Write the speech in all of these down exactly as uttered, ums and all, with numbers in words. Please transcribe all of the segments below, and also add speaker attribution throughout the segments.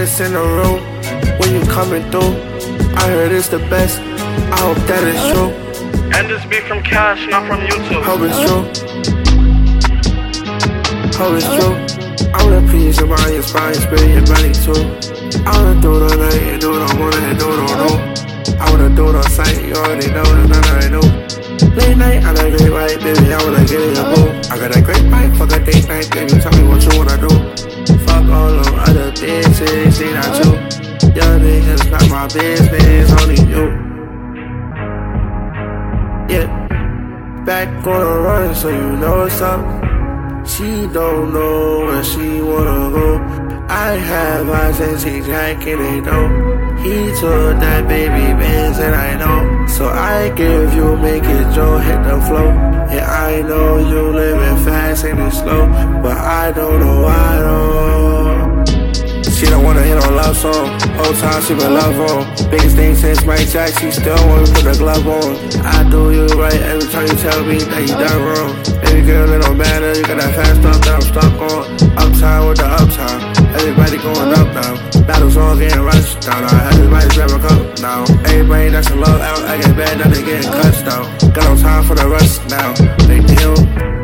Speaker 1: Baddest in the room when you coming through. I heard it's the best. I hope that it's true.
Speaker 2: And this beat from Cash, not from YouTube.
Speaker 1: Hope it's true. Hope it's true. I wanna please your body, your spine, your spirit, your body too. I wanna do it all night and do it all morning and do it all noon. I wanna do it on sight, you already know, there's nothing I know. Late night, I like great white, baby, I wanna get in your boo. I got that great bite, fuck a date night, baby, tell me what you wanna do. Fuck all them other bitches, they not you. Young niggas, not my business, only you. Yeah, back on the run, so you know what's up. She don't know where she wanna go. I have eyes and she jacking they know. He took that baby Benz and I know. So I give you, make it Joe, hit the flow. Yeah, I know you living fast and it's slow, but I don't know why though. She don't wanna hit on love song. Whole time she been love on. Biggest thing since Mike Jack, she still wanna put the glove on. I do you right every time you tell me that you done wrong. Baby girl, it don't matter, you got that fast stuff that I'm stuck on. Uptime with the uptime, everybody going up now. Battles on getting rushed down, now everybody's grab a cup now. Everybody that's in love out, I get bad, now they getting cussed out. Got no time for the rush now, big deal.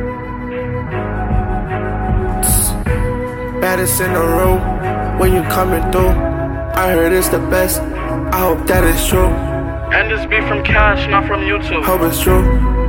Speaker 1: Baddest in the room when you coming through. I heard it's the best, I hope that it's true.
Speaker 2: And this beat from Cash, not from YouTube.
Speaker 1: Hope it's true.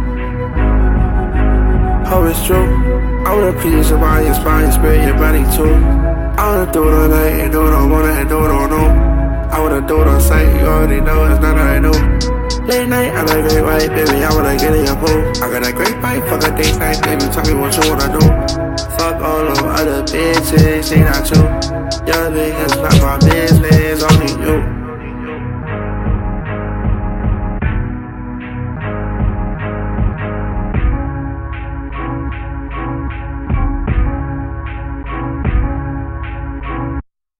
Speaker 1: Hope it's true. I wanna please your body, your spine, your spirit, your body too. I wanna do it all night and do it all morning and do it all noon. I wanna do it on sight, you already know, it's nothing I know. Late night, I like great white, baby, I wanna get in your pool. I got that great bite, fuck a date night, baby, tell me what you wanna do. Fuck all them other bitches, they not you. Young niggas, not my business, only you.